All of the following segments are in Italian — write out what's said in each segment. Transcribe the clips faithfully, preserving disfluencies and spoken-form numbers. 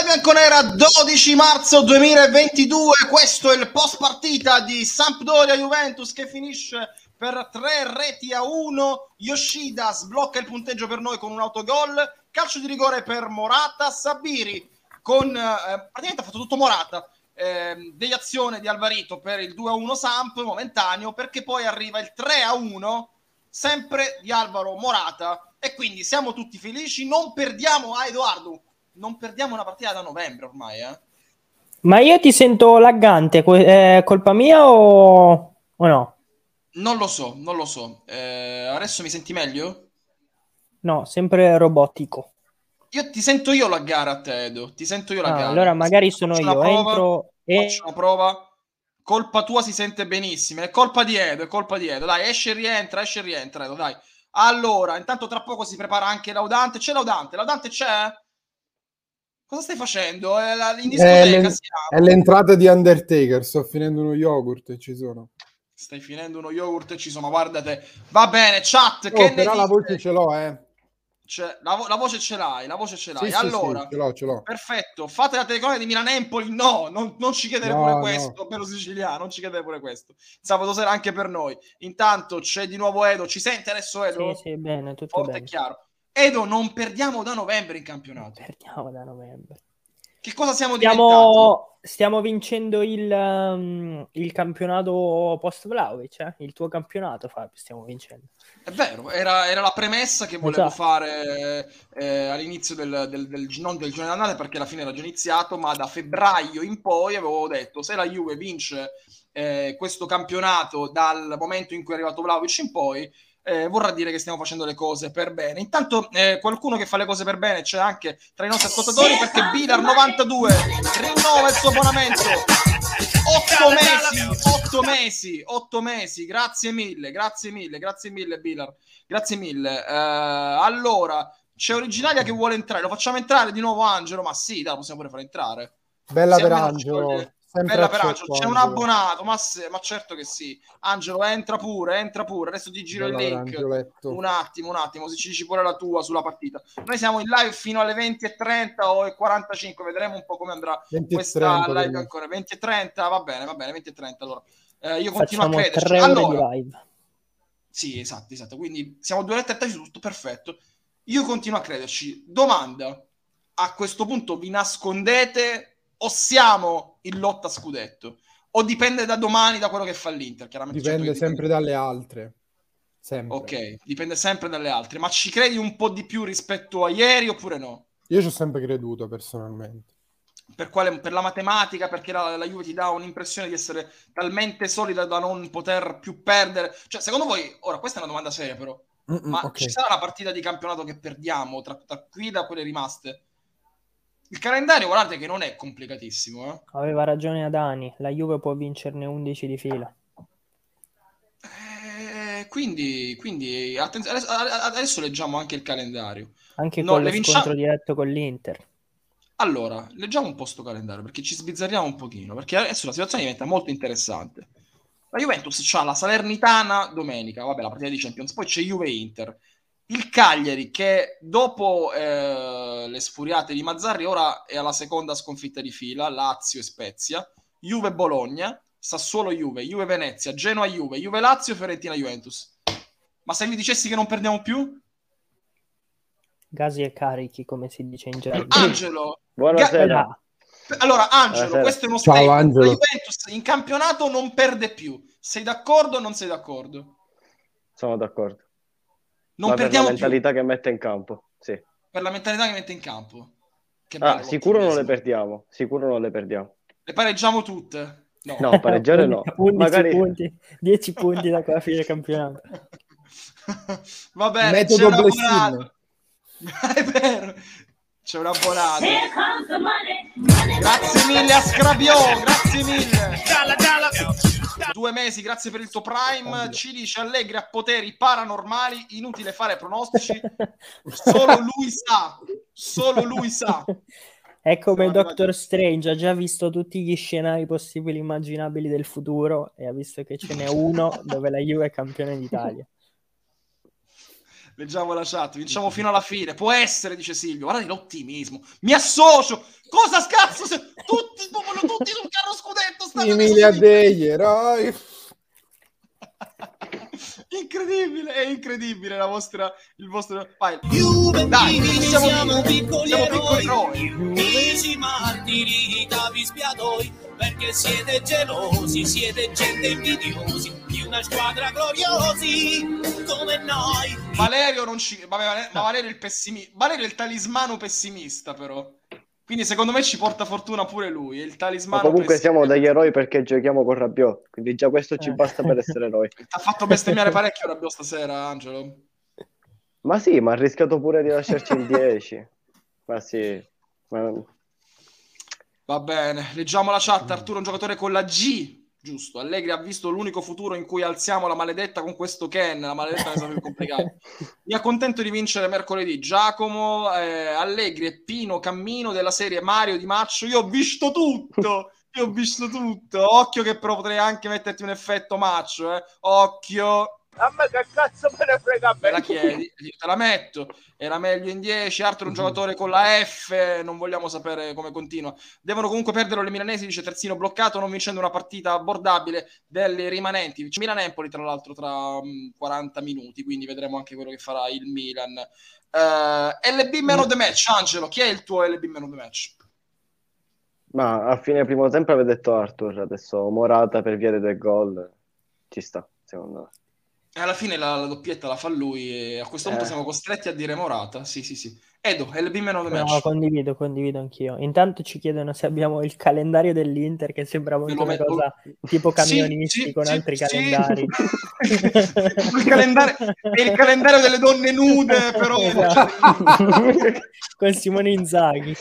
bianconera, dodici marzo duemilaventidue, questo è il post partita di Sampdoria-Juventus che finisce per tre reti a uno. Yoshida sblocca il punteggio per noi con un autogol, calcio di rigore per Morata. Sabiri con eh, praticamente ha fatto tutto Morata, eh, deviazione di Alvarito per il due a uno Samp momentaneo, perché poi arriva il tre a uno sempre di Alvaro Morata e quindi siamo tutti felici. Non perdiamo a Edoardo non perdiamo una partita da novembre ormai, eh? Ma io ti sento laggante, è colpa mia o, o no? Non lo so, non lo so. Eh, adesso mi senti meglio? No, sempre robotico. Io ti sento io laggare a te, Edo. Ti sento io Ah, laggare. allora magari sono Faccio una io, prova. entro Faccio e... una prova. Colpa tua, si sente benissimo. È colpa di Edo, è colpa di Edo. Dai, esce e rientra, esce e rientra, Edo, dai. Allora, intanto tra poco si prepara anche Laudante. C'è Laudante? Laudante c'è? Cosa stai facendo? È la, in discoteca è, l'en- è l'entrata di Undertaker. Sto finendo uno yogurt e ci sono. Stai finendo uno yogurt e ci sono, ma guardate. Va bene, chat, Oh, che ne però dite? la voce ce l'ho, eh. Cioè, la, vo- la voce ce l'hai, la voce ce l'hai. Sì, sì, Allora, sì, ce l'ho, ce l'ho. perfetto. Fate la telecronaca di Milan-Empoli? No, non, non ci chiedere No, pure no. questo, bello siciliano, non ci chiedere pure questo. Sabato sera anche per noi. Intanto c'è di nuovo Edo. Ci sente adesso Edo? Sì, sì, bene, tutto Forte bene. e chiaro. Edo, non perdiamo da novembre in campionato. Perdiamo da novembre. Che cosa siamo Stiamo, diventati? stiamo vincendo il, um, il campionato post-Vlahovic, eh? Il tuo campionato, Fabio, stiamo vincendo. È vero, era, era la premessa che volevo Esatto. fare eh, all'inizio del, del, del, non del giorno di Natale, perché alla fine era già iniziato, ma da febbraio in poi avevo detto: se la Juve vince eh, questo campionato dal momento in cui è arrivato Vlahovic in poi, eh, vorrà dire che stiamo facendo le cose per bene. Intanto eh, qualcuno che fa le cose per bene c'è anche tra i nostri ascoltatori, perché Bilar novantadue rinnova il suo abbonamento. Otto mesi, otto mesi, otto mesi, grazie mille, grazie mille, grazie mille Bilar, grazie mille. Uh, allora, c'è Originalia che vuole entrare, lo facciamo entrare di nuovo Angelo? Ma sì, dai, lo possiamo pure fare entrare. Bella Se per almeno ci Angelo, toglie- sempre Bella per accetto, Angelo, c'è un Angelo. abbonato, ma, se, ma certo che sì. Angelo, entra pure, entra pure, adesso ti giro Bella il per link. Angioletto. Un attimo, un attimo, se ci dici pure la tua sulla partita. Noi siamo in live fino alle venti e trenta o quarantacinque, vedremo un po' come andrà venti e questa trenta per live me. ancora. venti e trenta, va bene, va bene, venti e trenta allora. Eh, io continuo Facciamo a crederci. tre ore Allora, di live. sì, esatto, esatto. Quindi siamo due ore e trenta su tutto, perfetto. Io continuo a crederci. Domanda: a questo punto vi nascondete o siamo in lotta a scudetto? O dipende da domani, da quello che fa l'Inter? Chiaramente Dipende certo che sempre dipende. dalle altre. Sempre. Ok, dipende sempre dalle altre. Ma ci credi un po' di più rispetto a ieri oppure no? Io ci ho sempre creduto personalmente. Per, quale, per la matematica, perché la, la Juve ti dà un'impressione di essere talmente solida da non poter più perdere. Cioè, secondo voi, ora questa è una domanda seria però, Mm-mm, ma okay. ci sarà una partita di campionato che perdiamo tra, tra qui da quelle rimaste? Il calendario, guardate che non è complicatissimo, eh? Aveva ragione Adani, la Juve può vincerne undici di fila. Eh, quindi, quindi attenzione, adesso, adesso leggiamo anche il calendario. Anche No, con le lo vinciamo... scontro diretto con l'Inter. Allora, leggiamo un po' sto calendario, perché ci sbizzarriamo un pochino, perché adesso la situazione diventa molto interessante. La Juventus c'ha la Salernitana domenica, vabbè, la partita di Champions, poi c'è Juve-Inter. Il Cagliari, che dopo eh, le sfuriate di Mazzarri, ora è alla seconda sconfitta di fila, Lazio e Spezia. Juve-Bologna, Sassuolo-Juve, Juve-Venezia, Genoa-Juve, Juve-Lazio, Fiorentina-Juventus. Ma se mi dicessi che non perdiamo più? Gasi e carichi, come si dice in gergo. Angelo, Buonasera. Ga- allora, Angelo, Buonasera. questo è uno Ciao, statement. Angelo. La Juventus in campionato non perde più. Sei d'accordo o non sei d'accordo? Sono d'accordo. Non Ma per la perdiamo più. mentalità che mette in campo, sì. Per la mentalità che mette in campo. Che Ah, bello sicuro non le l'ottimismo. perdiamo. Sicuro non le perdiamo. Le pareggiamo tutte? No. No, pareggiare no. undici Magari punti, dieci punti da qua a fine campionato. Va bene, Metodo c'è un Blessin. abbonato. È vero. C'è un abbonato. Grazie mille a Scrabiò, grazie mille. Due mesi, grazie per il tuo Prime. Ci dice Allegri a poteri paranormali, inutile fare pronostici. Solo lui sa. Solo lui sa. È come Siamo Doctor arrivati- Strange, ha già visto tutti gli scenari possibili e immaginabili del futuro e ha visto che ce n'è uno dove la Juve è campione d'Italia. Leggiamo la chat, vinciamo fino alla fine, può essere, dice Silvio. Guardate l'ottimismo, mi associo. Cosa scazzo se tutti, vogliono tutti sul carro scudetto, state Emilia degli eroi. Incredibile, è incredibile la vostra, il vostro... Vai. Dai, siamo, siamo piccoli, siamo piccoli eroi. Mesi martiri, capi spiatoi, perché siete gelosi, siete gente invidiosi di una squadra gloriosi come noi. Valerio non ci... Vabbè, ma Valerio è il pessimista. Valerio è il talismano pessimista, però. Quindi secondo me ci porta fortuna pure lui. È il talismano Ma comunque pessimista. siamo degli eroi perché giochiamo con Rabiot, quindi già questo ci basta per essere eroi. Ti ha fatto bestemmiare parecchio Rabiot stasera, Angelo. Ma sì, ma ha rischiato pure di lasciarci in dieci. Ma sì. Ma... Va bene, leggiamo la chat. Arturo, un giocatore con la G. Giusto, Allegri ha visto l'unico futuro in cui alziamo la maledetta con questo Ken, la maledetta è stata più complicata. Mi accontento di vincere mercoledì. Giacomo, eh, Allegri e Pino Cammino della serie Mario Di Maccio. Io ho visto tutto, io ho visto tutto. Occhio che però potrei anche metterti un effetto Maccio, eh. Occhio. A me che cazzo me ne frega, Me la chiedi, te la metto. Era meglio in dieci. Arthur un giocatore con la F, non vogliamo sapere come continua. Devono comunque perdere le milanesi, dice terzino bloccato, non vincendo una partita abbordabile delle rimanenti. Milan-Empoli tra l'altro tra um, quaranta minuti, quindi vedremo anche quello che farà il Milan. uh, L B man of the match. Angelo, chi è il tuo L B man of the match? Ma a fine primo tempo aveva detto Arthur, adesso Morata per via dei due gol ci sta, secondo me. E alla fine la, la doppietta la fa lui e a questo punto Eh. siamo costretti a dire Morata. Sì, sì, sì. Edo, L B man of the No, match. condivido, condivido anchio. Intanto ci chiedono se abbiamo il calendario dell'Inter, che sembra molto una cosa tipo camionisti sì, sì, con sì, altri sì. calendari. il, calendario, è il calendario delle donne nude, però. Esatto. Con Simone Inzaghi.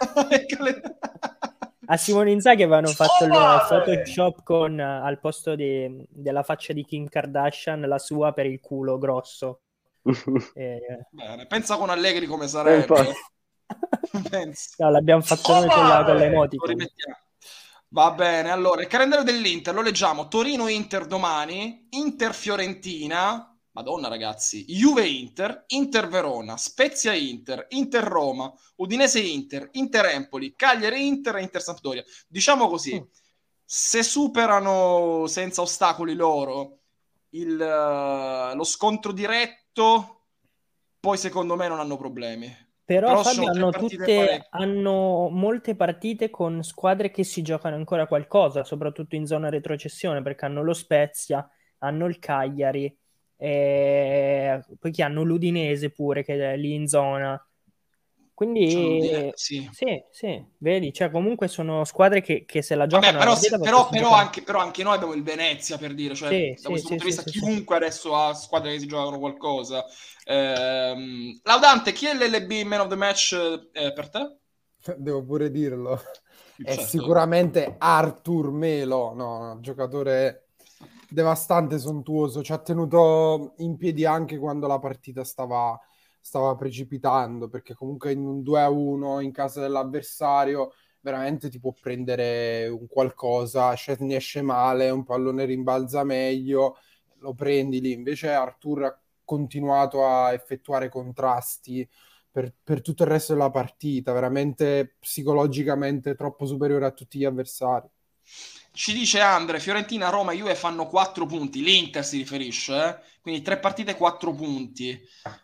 A Simone Inzaghi avevano fatto il Photoshop con al posto di, della faccia di Kim Kardashian la sua per il culo grosso. E... Bene, pensa con Allegri come sarebbe. No, l'abbiamo fatto noi con, la, con le emoticon. Va bene, allora il calendario dell'Inter lo leggiamo. Torino-Inter domani, Inter-Fiorentina, Madonna ragazzi, Juve-Inter, Inter-Verona, Spezia-Inter, Inter-Roma, Udinese-Inter, Inter-Empoli, Cagliari-Inter e Inter-Sampdoria. Diciamo così, mm. se superano senza ostacoli loro il, uh, lo scontro diretto, poi secondo me non hanno problemi. Però, Però Fabio, hanno, tutte, hanno molte partite con squadre che si giocano ancora qualcosa, soprattutto in zona retrocessione, perché hanno lo Spezia, hanno il Cagliari, e poi che hanno l'Udinese pure, che è lì in zona. Quindi, sì. sì, sì, vedi, cioè comunque sono squadre che, che se la giocano. Vabbè, però, partita, però, però, anche, però anche noi abbiamo il Venezia, per dire, cioè sì, da sì, questo sì, punto di sì, vista sì, chiunque sì. adesso ha squadre che si giocano qualcosa. Ehm, Laudante, chi è l'L B man of the match eh, per te? Devo pure dirlo. È certo. sicuramente Arthur Melo, no, un giocatore devastante, sontuoso, ci ha tenuto in piedi anche quando la partita stava, stava precipitando, perché comunque in un due a uno in casa dell'avversario veramente ti può prendere un qualcosa, ne esce male, un pallone rimbalza meglio, lo prendi lì. Invece Arthur ha continuato a effettuare contrasti per, per tutto il resto della partita, veramente psicologicamente troppo superiore a tutti gli avversari. Ci dice Andre, Fiorentina, Roma e Juve fanno quattro punti, l'Inter si riferisce, eh? Quindi tre partite, quattro punti.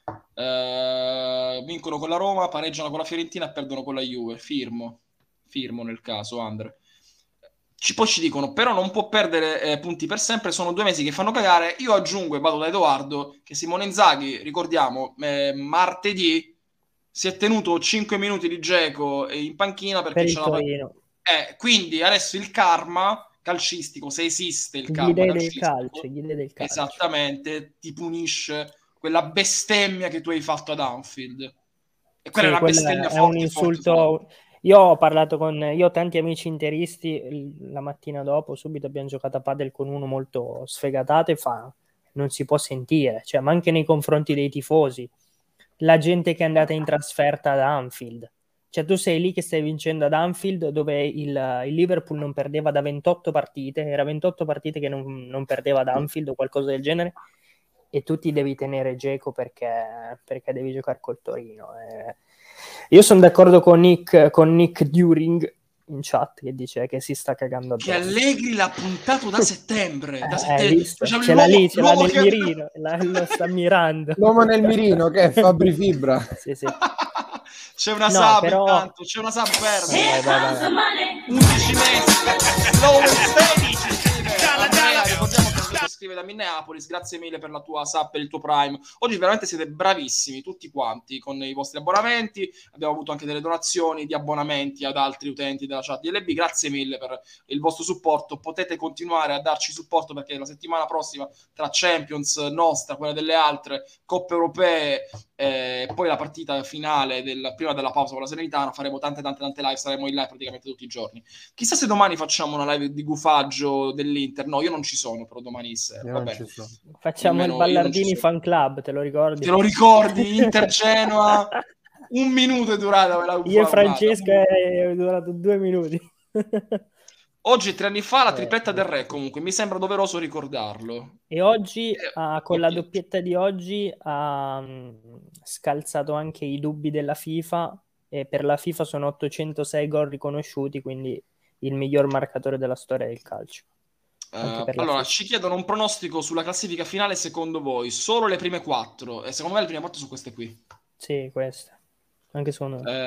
Uh, vincono con la Roma, pareggiano con la Fiorentina e perdono con la Juve. Firmo, firmo nel caso, Andre. Ci, poi ci dicono, però non può perdere eh, punti per sempre, sono due mesi che fanno cagare. Io aggiungo, e vado da Edoardo, che Simone Inzaghi, ricordiamo, eh, martedì si è tenuto cinque minuti di Dzeko in panchina perché per il c'era Torino. Eh, quindi adesso il karma calcistico, se esiste il karma gli dei calcistico, del calcio, gli dei del calcio, esattamente, ti punisce quella bestemmia che tu hai fatto ad Anfield. E quella sì, è una bestemmia è forte, un insulto. Forte, forte. Io ho parlato con io ho tanti amici interisti, la mattina dopo subito abbiamo giocato a padel con uno molto sfegatato e fa non si può sentire, cioè, ma anche nei confronti dei tifosi, la gente che è andata in trasferta ad Anfield. Cioè tu sei lì che stai vincendo ad Anfield, dove il, il Liverpool non perdeva da ventotto partite, era ventotto partite che non, non perdeva ad Anfield o qualcosa del genere, e tu ti devi tenere Dzeko perché, perché devi giocare col Torino. Eh, io sono d'accordo con Nick, con Nick During in chat che dice che si sta cagando addosso. Che Allegri l'ha puntato da settembre. Da Eh, settembre. hai visto? Diciamo, Ce l'ha l'uomo- lì, ce l'ha l'uomo nel che- mirino, la- lo sta mirando. L'uomo nel mirino, che è Fabri Fibra. Sì, sì. C'è una No, sub però- intanto, c'è una sub verde. Vai, vai, vai, vai. undici mesi, Lowen sedici, scrive Andrea, ricordiamo che ci scrive da Minneapolis, grazie mille per la tua sub e il tuo Prime. Oggi veramente siete bravissimi tutti quanti con i vostri abbonamenti, abbiamo avuto anche delle donazioni di abbonamenti ad altri utenti della chat di L B, grazie mille per il vostro supporto, potete continuare a darci supporto perché la settimana prossima tra Champions nostra, quella delle altre, Coppe Europee e eh, poi la partita finale del, prima della pausa con la Serenitana, faremo tante tante tante live, saremo in live praticamente tutti i giorni. Chissà se domani facciamo una live di gufaggio dell'Inter. No, io non ci sono però domani sera. Io Va non bene. ci sono. Facciamo Almeno il io non ci Ballardini sono. fan club, te lo ricordi? Te lo ricordi? Inter Genoa un minuto è durata quella Io e gufaggata. Francesco è durato due minuti. Oggi, tre anni fa, la Eh, tripletta del Re, comunque, mi sembra doveroso ricordarlo. E oggi, Eh, ah, con la oddio. doppietta di oggi, ha mm, scalzato anche i dubbi della FIFA e per la FIFA sono ottocentosei gol riconosciuti, quindi il miglior marcatore della storia del calcio. Anche Eh, per la allora, FIFA. ci chiedono un pronostico sulla classifica finale secondo voi. Solo le prime quattro. E secondo me le prime quattro sono queste qui. Sì, questa. Anche secondo me.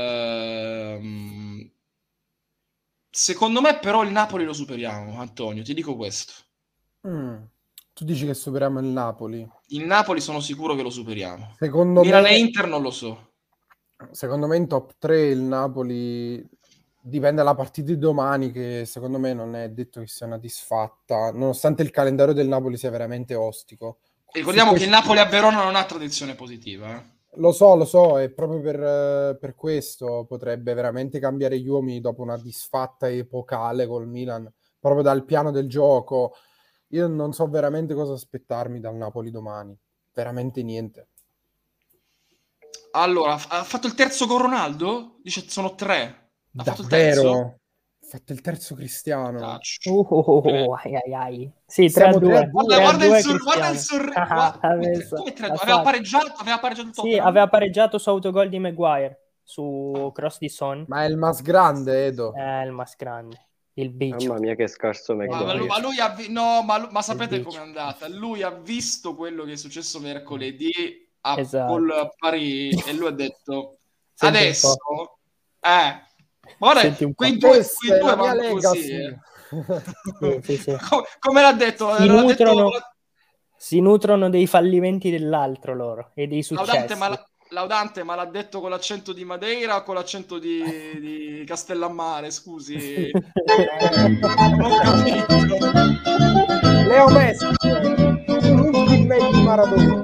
Ehm, Secondo me però il Napoli lo superiamo, Antonio, ti dico questo. Mm. Tu dici che superiamo il Napoli? Il Napoli sono sicuro che lo superiamo. Secondo Milan me... e Inter non lo so. Secondo me in top tre il Napoli dipende dalla partita di domani, che secondo me non è detto che sia una disfatta, nonostante il calendario del Napoli sia veramente ostico. Ricordiamo Su che il questo- Napoli a Verona non ha tradizione positiva. Eh. Lo so, lo so, e proprio per, eh, per questo potrebbe veramente cambiare gli uomini dopo una disfatta epocale col Milan, proprio dal piano del gioco. Io non so veramente cosa aspettarmi dal Napoli domani, veramente niente. Allora, ha fatto il terzo con Ronaldo? Dice sono tre. Ha fatto il terzo? Davvero? Ha fatto il terzo Cristiano. Caccio. Uh, oh, oh, Bene. oh, ai, ai, ai. Sì, Siamo tre a due. tre a due. Guarda, guarda il sur- guarda il Cristiano. sur- Ah, guarda- ha come tre- messo- come tre a l'ha due? Aveva fatto. pareggiato, aveva pareggiato il Sì, Tottenham? aveva pareggiato su autogol di Maguire su cross di Son. Ma è il mas grande, Edo. È il mas grande, il bicio. Mamma mia che scarso Ma, ma Maguire. lui, ma lui ha vi- no, ma, lu- ma sapete Il com'è bicio. andata? Lui ha visto quello che è successo mercoledì a, Esatto. col Paris e lui ha detto Senti un adesso eh ma guarda, Senti un po'. quei due, Questa quei è due la mia vanno lega, così, sì. eh. Sì, sì, sì. Co- come l'ha detto? Si l'ha nutrono, detto si nutrono dei fallimenti dell'altro loro e dei Laudante, successi. ma, la- Laudante, ma l'ha detto con l'accento di Madeira o con l'accento di, di Castellammare? Scusi, non ho capito. Leo Messi, l'ultimo di Maradona.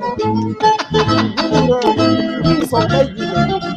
Io sono meglio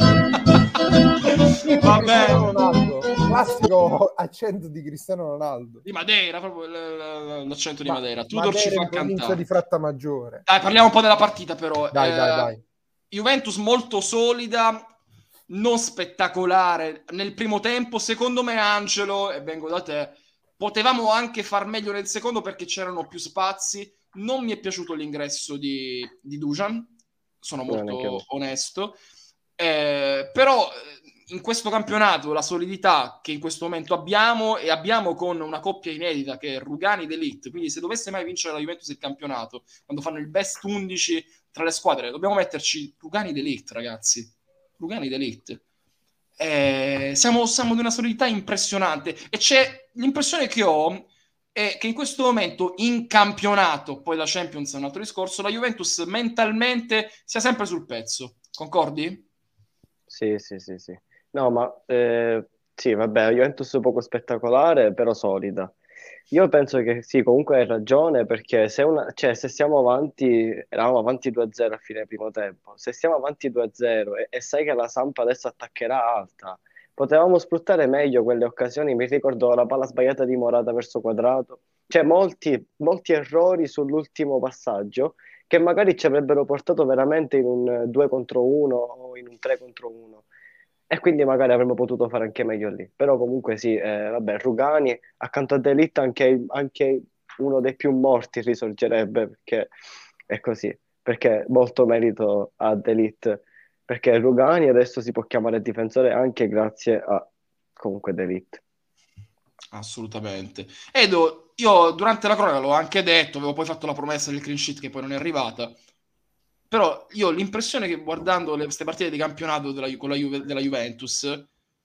Va Cristiano bene. Ronaldo, classico accento di Cristiano Ronaldo. Di Madeira, proprio l- l- l'accento di Ma- Madeira. Tudor Madeira ci fa in provincia cantare. di Frattamaggiore. Dai, parliamo un po' della partita però. Dai, Eh, dai, dai. Juventus molto solida, non spettacolare nel primo tempo. Secondo me, Angelo, e vengo da te, potevamo anche far meglio nel secondo perché c'erano più spazi. Non mi è piaciuto l'ingresso di, di Dusan, sono No, neanche a me. molto onesto. Eh, però eh, in questo campionato la solidità che in questo momento abbiamo e abbiamo con una coppia inedita che è Rugani ed Elite, quindi se dovesse mai vincere la Juventus il campionato, quando fanno il best undici tra le squadre, dobbiamo metterci Rugani ed Elite, ragazzi. Rugani ed Elite. Eh, siamo, siamo di una solidità impressionante e c'è l'impressione che ho è che in questo momento in campionato, poi la Champions è un altro discorso, la Juventus mentalmente sia sempre sul pezzo. Concordi? Sì, sì, sì, sì. No, ma eh, sì, vabbè, la Juventus è poco spettacolare, però solida. Io penso che sì, comunque hai ragione, perché se, una, cioè, se siamo avanti, eravamo avanti due a zero a fine primo tempo, se stiamo avanti due a zero e, e sai che la Samp adesso attaccherà alta, potevamo sfruttare meglio quelle occasioni. Mi ricordo la palla sbagliata di Morata verso Quadrato, cioè molti, molti errori sull'ultimo passaggio che magari ci avrebbero portato veramente in un due contro uno o in un tre contro uno. E quindi magari avremmo potuto fare anche meglio lì. Però comunque sì, eh, vabbè, Rugani accanto a De Ligt anche, anche uno dei più morti risorgerebbe, perché è così, perché molto merito a De Ligt, perché Rugani adesso si può chiamare difensore anche grazie a comunque De Ligt. Assolutamente. Edo, io durante la cronaca l'ho anche detto, avevo poi fatto la promessa del clean sheet che poi non è arrivata, però io ho l'impressione che guardando le, queste partite di campionato della, con la Juve, della Juventus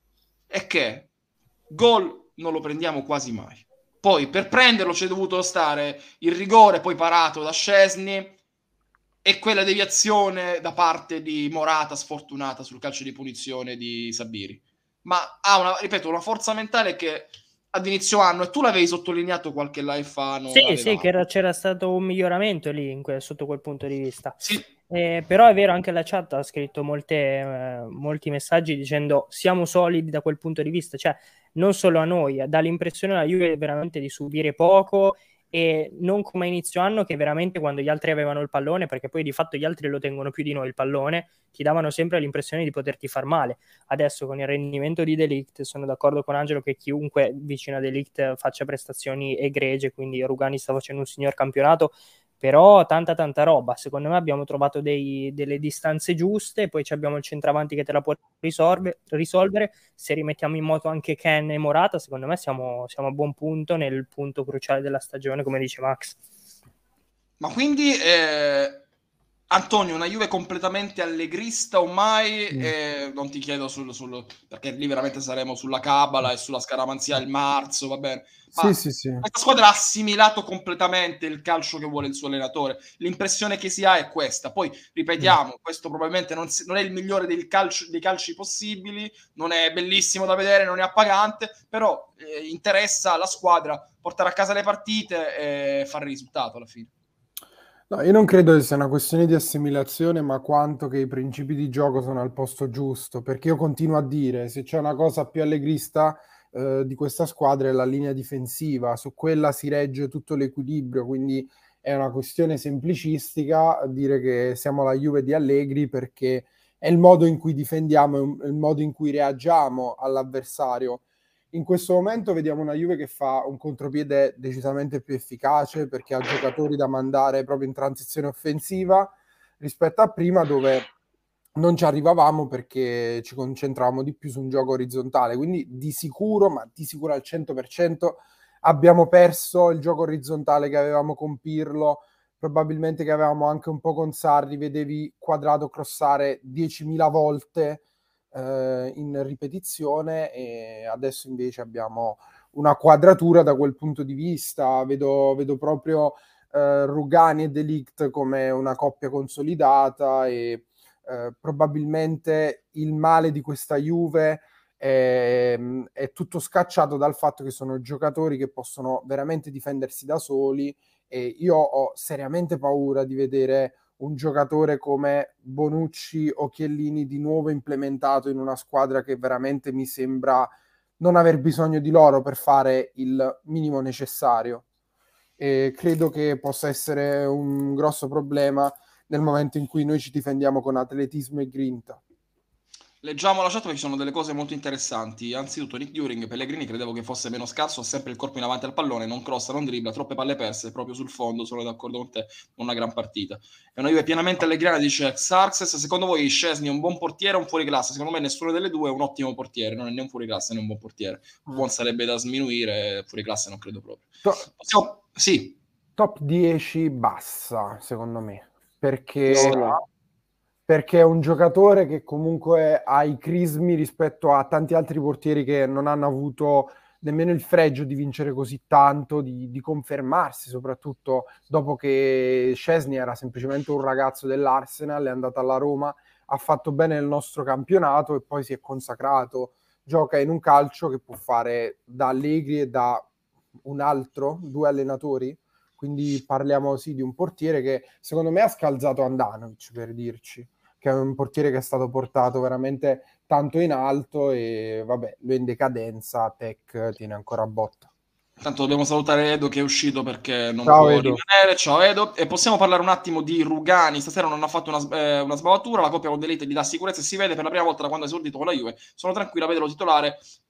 è che gol non lo prendiamo quasi mai. Poi per prenderlo c'è dovuto stare il rigore poi parato da Szczesny e quella deviazione da parte di Morata sfortunata sul calcio di punizione di Sabiri. Ma ha una, ripeto, una forza mentale che ad inizio anno, e tu l'avevi sottolineato qualche live fa, non Sì, avevamo. sì, che era, c'era stato un miglioramento lì in que- sotto quel punto di vista. Sì. Eh, però è vero, anche la chat ha scritto molte, eh, molti messaggi dicendo siamo solidi da quel punto di vista, cioè non solo a noi, dà l'impressione alla Juve veramente di subire poco e non come a inizio anno che veramente quando gli altri avevano il pallone, perché poi di fatto gli altri lo tengono più di noi il pallone, ti davano sempre l'impressione di poterti far male. Adesso con il rendimento di De Ligt sono d'accordo con Angelo che chiunque vicino a De Ligt faccia prestazioni egregie, quindi Rugani sta facendo un signor campionato, però tanta tanta roba. Secondo me abbiamo trovato dei, delle distanze giuste, poi abbiamo il centravanti che te la può risolve, risolvere. Se rimettiamo in moto anche Ken e Morata, secondo me siamo, siamo a buon punto nel punto cruciale della stagione, come dice Max. Ma quindi eh, Antonio, una Juve completamente allegrista o mai? Mm. Eh, non ti chiedo sul, sul perché lì veramente saremo sulla cabala e sulla scaramanzia il marzo, va bene. Ma sì, sì, sì. Questa squadra ha assimilato completamente il calcio che vuole il suo allenatore. L'impressione che si ha è questa. Poi ripetiamo, mm. questo probabilmente non, si, non è il migliore del calcio, dei calci possibili, non è bellissimo da vedere, non è appagante, però eh, interessa alla squadra portare a casa le partite e fare il risultato alla fine. No, io non credo che sia una questione di assimilazione, ma quanto che i principi di gioco sono al posto giusto, perché io continuo a dire, se c'è una cosa più allegrista eh, di questa squadra è la linea difensiva, su quella si regge tutto l'equilibrio, quindi è una questione semplicistica dire che siamo la Juve di Allegri, perché è il modo in cui difendiamo, è il modo in cui reagiamo all'avversario. In questo momento vediamo una Juve che fa un contropiede decisamente più efficace perché ha giocatori da mandare proprio in transizione offensiva rispetto a prima dove non ci arrivavamo perché ci concentravamo di più su un gioco orizzontale. Quindi di sicuro, ma di sicuro al cento per cento abbiamo perso il gioco orizzontale che avevamo con Pirlo, probabilmente che avevamo anche un po' con Sarri, vedevi Quadrato crossare diecimila volte in ripetizione e adesso invece abbiamo una quadratura da quel punto di vista. Vedo, vedo proprio eh, Rugani e De Ligt come una coppia consolidata e eh, probabilmente il male di questa Juve è, è tutto scacciato dal fatto che sono giocatori che possono veramente difendersi da soli e io ho seriamente paura di vedere un giocatore come Bonucci o Chiellini di nuovo implementato in una squadra che veramente mi sembra non aver bisogno di loro per fare il minimo necessario. E credo che possa essere un grosso problema nel momento in cui noi ci difendiamo con atletismo e grinta. Leggiamo la chat perché ci sono delle cose molto interessanti. Anzitutto Nick During, Pellegrini credevo che fosse meno scarso, ha sempre il corpo in avanti al pallone, non crossa, non dribbla, troppe palle perse, proprio sul fondo, sono d'accordo con te, una gran partita. È una Juve pienamente allegrana, dice Xarxes. Secondo voi Szczesny è un buon portiere o un fuoriclasse? Secondo me nessuno delle due è un ottimo portiere, non è né un fuoriclasse né un buon portiere. Buon sarebbe da sminuire, fuoriclasse non credo proprio. To- Possiamo... Sì. Top dieci bassa, secondo me, perché... No, no. perché è un giocatore che comunque ha i crismi rispetto a tanti altri portieri che non hanno avuto nemmeno il fregio di vincere così tanto, di, di confermarsi, soprattutto dopo che Szczesny era semplicemente un ragazzo dell'Arsenal, è andato alla Roma, ha fatto bene nel nostro campionato e poi si è consacrato, gioca in un calcio che può fare da Allegri e da un altro, due allenatori. Quindi parliamo sì di un portiere che secondo me ha scalzato Andanovic, per dirci, che è un portiere che è stato portato veramente tanto in alto e vabbè, lui è in decadenza, Tech tiene ancora a botta. Tanto dobbiamo salutare Edo che è uscito perché non Ciao, può Edo. rimanere. Ciao Edo. E possiamo parlare un attimo di Rugani. Stasera non ha fatto una, eh, una sbavatura, la coppia con De Ligt gli dà sicurezza e si vede per la prima volta da quando è esordito con la Juve. Sono tranquilla, vedo titolare.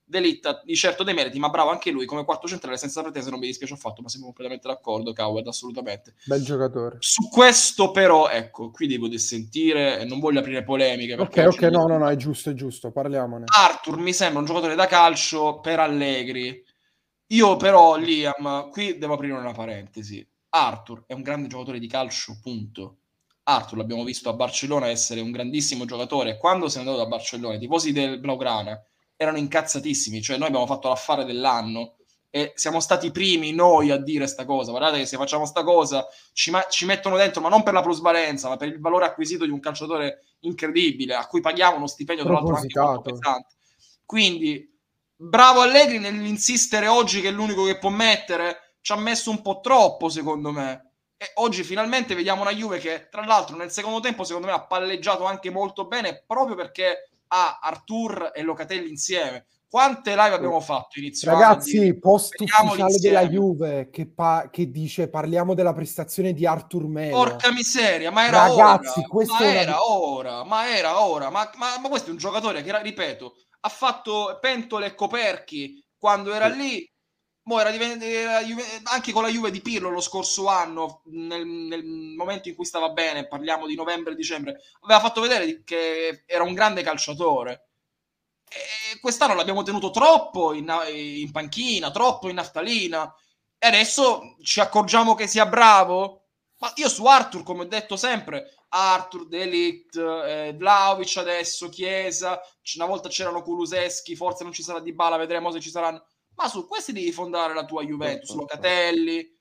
De Ligt ha di certo dei meriti, ma bravo anche lui come quarto centrale, senza pretese, non mi dispiace affatto, ma siamo completamente d'accordo, Coward, assolutamente. Bel giocatore. Su questo però, ecco, qui devo dissentire e non voglio aprire polemiche. Ok, perché ok, no, no, no, è giusto, è giusto, parliamone. Arthur mi sembra un giocatore da calcio per Allegri. Io però, Liam, qui devo aprire una parentesi. Arthur è un grande giocatore di calcio, punto. Arthur l'abbiamo visto a Barcellona essere un grandissimo giocatore. Quando se n'è andato da Barcellona, i tifosi del Blaugrana erano incazzatissimi, cioè noi abbiamo fatto l'affare dell'anno e siamo stati i primi noi a dire sta cosa. Guardate che se facciamo sta cosa ci, ma- ci mettono dentro, ma non per la plusvalenza, ma per il valore acquisito di un calciatore incredibile, a cui paghiamo uno stipendio tra l'altro anche molto pesante. Quindi bravo Allegri nell'insistere oggi che è l'unico che può mettere, ci ha messo un po' troppo secondo me. E oggi finalmente vediamo una Juve che tra l'altro nel secondo tempo secondo me ha palleggiato anche molto bene, proprio perché ha Arthur e Locatelli insieme. Quante live abbiamo fatto inizio Ragazzi, anno di... post vediamoli ufficiale insieme. della Juve che, pa- che dice parliamo della prestazione di Arthur Melo. Porca miseria, ma era Ragazzi, ora, questo ma è una- era ora, ma era ora, ma, ma, ma questo è un giocatore che, ripeto, ha fatto pentole e coperchi quando era lì. Mo era divent- era Juve- anche con la Juve di Pirlo lo scorso anno, nel, nel momento in cui stava bene, parliamo di novembre-dicembre, aveva fatto vedere che era un grande calciatore. E quest'anno l'abbiamo tenuto troppo in, in panchina, troppo in naftalina, e adesso ci accorgiamo che sia bravo. Ma io su Arthur, come ho detto sempre, Arthur, De Ligt, eh, Vlahovic adesso, Chiesa, una volta c'erano Kuluseschi, forse non ci sarà Dybala, vedremo se ci saranno. Ma su questi devi fondare la tua Juventus, Locatelli. Eh,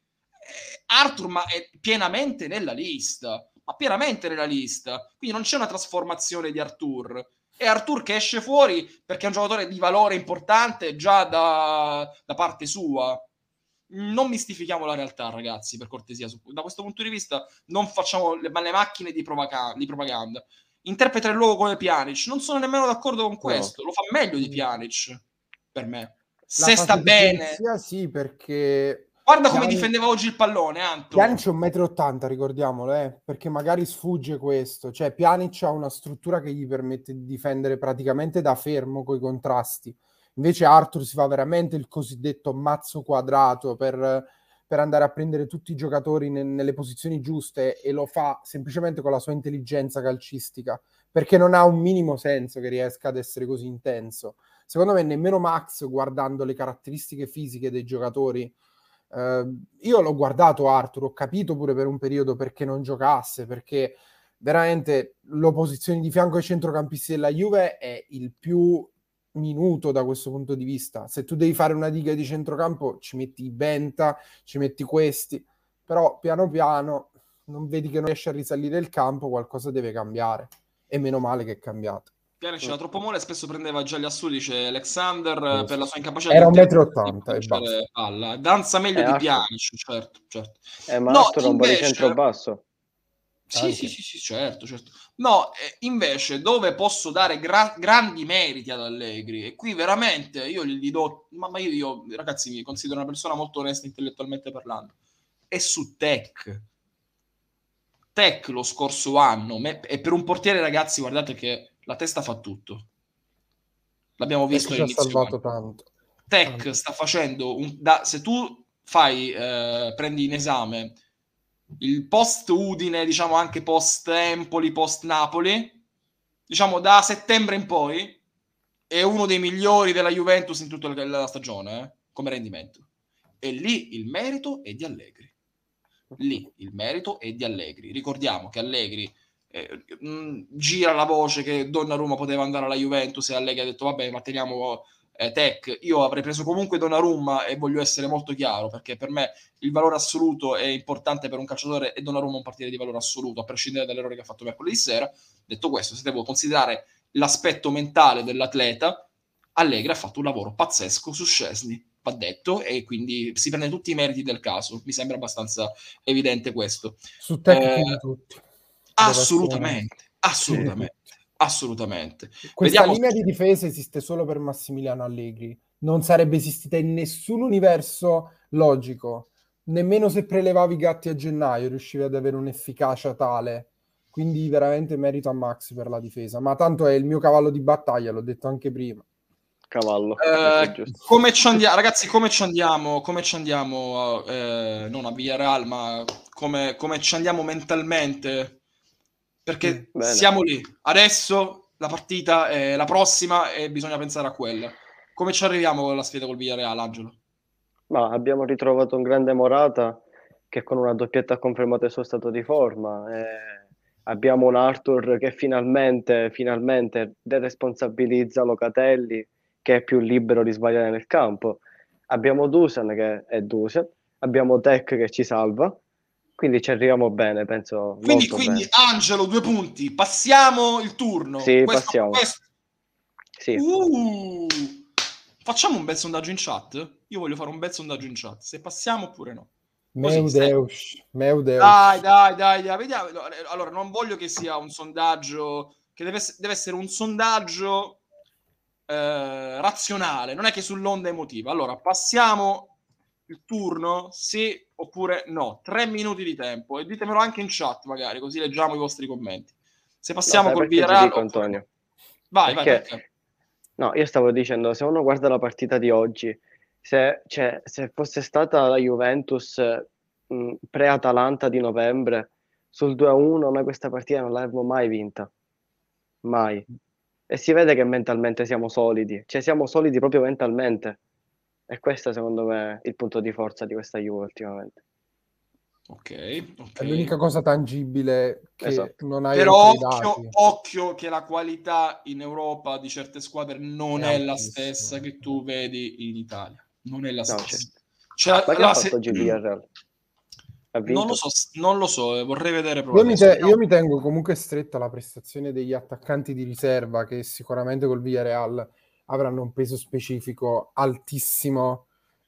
Arthur ma è pienamente nella lista, ma pienamente nella lista. Quindi non c'è una trasformazione di Arthur. È Arthur che esce fuori perché è un giocatore di valore importante già da, da parte sua. Non mistifichiamo la realtà, ragazzi, per cortesia. Da questo punto di vista non facciamo le, le macchine di, provoca- di propaganda. Interpreta il luogo come Pjanic. Non sono nemmeno d'accordo con questo. No. Lo fa meglio di Pjanic, per me. Se sta bene. Sì, perché... Guarda come Pjanic... difendeva oggi il pallone, Anto. Pjanic è un metro e ottanta, ricordiamolo, eh, perché magari sfugge questo. Cioè, Pjanic ha una struttura che gli permette di difendere praticamente da fermo coi contrasti. Invece Arthur si fa veramente il cosiddetto mazzo quadrato per, per andare a prendere tutti i giocatori ne, nelle posizioni giuste, e lo fa semplicemente con la sua intelligenza calcistica, perché non ha un minimo senso che riesca ad essere così intenso. Secondo me nemmeno Max, guardando le caratteristiche fisiche dei giocatori, eh, io l'ho guardato Arthur, ho capito pure per un periodo perché non giocasse, perché veramente l'opposizione di fianco ai centrocampisti della Juve è il più minuto da questo punto di vista. Se tu devi fare una diga di centrocampo ci metti Benta, ci metti questi, però piano piano non vedi che non riesce a risalire il campo, qualcosa deve cambiare, e meno male che è cambiato. Pjanic era troppo mole, spesso prendeva già gli assoli, dice Alexander, sì, per la sua incapacità era un metro e ottanta e basta. Palla. Danza meglio eh, di Arthur. Pjanic, certo, certo. Eh, ma no, Arthur è un po' di centrobasso. Sì, sì, sì, sì, certo, certo. No, eh, invece dove posso dare gra- grandi meriti ad Allegri, e qui veramente io gli do, ma, ma io, io ragazzi mi considero una persona molto onesta intellettualmente parlando, è su Tech. Tech lo scorso anno, me, e per un portiere, ragazzi, guardate che la testa fa tutto. L'abbiamo visto Tech ci ha salvato tanto. Tech tanto. sta facendo un, da, se tu fai eh, prendi in esame il post Udine, diciamo anche post Empoli, post Napoli, diciamo da settembre in poi è uno dei migliori della Juventus in tutta la stagione, eh, come rendimento. E lì il merito è di Allegri. Lì il merito è di Allegri. Ricordiamo che Allegri eh, mh, gira la voce che Donnarumma poteva andare alla Juventus, e Allegri ha detto vabbè, ma teniamo eh, Tech. Io avrei preso comunque Donnarumma, e voglio essere molto chiaro, perché per me il valore assoluto è importante per un calciatore, e Donnarumma è un portiere di valore assoluto, a prescindere dall'errore che ha fatto mercoledì sera. Detto questo, se devo considerare l'aspetto mentale dell'atleta, Allegri ha fatto un lavoro pazzesco su Szczesny, va detto, e quindi si prende tutti i meriti del caso. Mi sembra abbastanza evidente questo. Su Tech eh, tutti. Assolutamente, assolutamente, sì. assolutamente. Questa Vediamo linea se... di difesa esiste solo per Massimiliano Allegri. Non sarebbe esistita in nessun universo logico. Nemmeno se prelevavi i Gatti a gennaio riuscivi ad avere un'efficacia tale. Quindi veramente merito a Max per la difesa. Ma tanto è il mio cavallo di battaglia, l'ho detto anche prima. cavallo. Eh, come ci andiamo, ragazzi, come ci andiamo, come ci andiamo eh, non a Villarreal, ma come, come ci andiamo mentalmente? Perché Mm, siamo lì. Adesso la partita è la prossima e bisogna pensare a quella. Come ci arriviamo con la sfida col Villarreal, Angelo? Ma abbiamo ritrovato un grande Morata che con una doppietta ha confermato il suo stato di forma. E abbiamo un Arthur che finalmente, finalmente deresponsabilizza Locatelli, che è più libero di sbagliare nel campo. Abbiamo Dusan che è Dusan, abbiamo Tech che ci salva, quindi ci arriviamo bene, penso Quindi, molto quindi bene. Angelo, due punti. Passiamo il turno. Sì, questo, passiamo. questo- Sì. Uh, facciamo un bel sondaggio in chat? Io voglio fare un bel sondaggio in chat. Se passiamo oppure no. Così, Meu stai- Deus, meu Deus. Dai, dai, dai, dai, vediamo. Allora, non voglio che sia un sondaggio, che deve, ess- deve essere un sondaggio eh, razionale, non è che sull'onda emotiva. Allora, passiamo il turno, sì oppure no. Tre minuti di tempo e ditemelo anche in chat, magari, così leggiamo i vostri commenti. Se No, passiamo sai col perché ti Villarreal dico, oppure Antonio? no. Vai, vai, Perché, perché? no, io stavo dicendo, se uno guarda la partita di oggi, se, cioè, se fosse stata la Juventus mh, pre-Atalanta di novembre, sul due a uno noi questa partita non l'avremmo mai vinta. Mai. E si vede che mentalmente siamo solidi, cioè siamo solidi proprio mentalmente. E questo secondo me è il punto di forza di questa Juve ultimamente. Ok, ok. È l'unica cosa tangibile che Esatto. non hai Però oltre i occhio, dati. occhio che la qualità in Europa di certe squadre non È è la altissima. stessa che tu vedi in Italia. Non è la No, stessa. certo. Cioè, Ma che allora, ha fatto se- oggi il Villarreal? Ha Non vinto? lo so, non lo so, eh, vorrei vedere Io proprio mi, adesso. te- Vediamo. io mi tengo comunque stretto alla prestazione degli attaccanti di riserva che sicuramente col Villarreal avranno un peso specifico altissimo.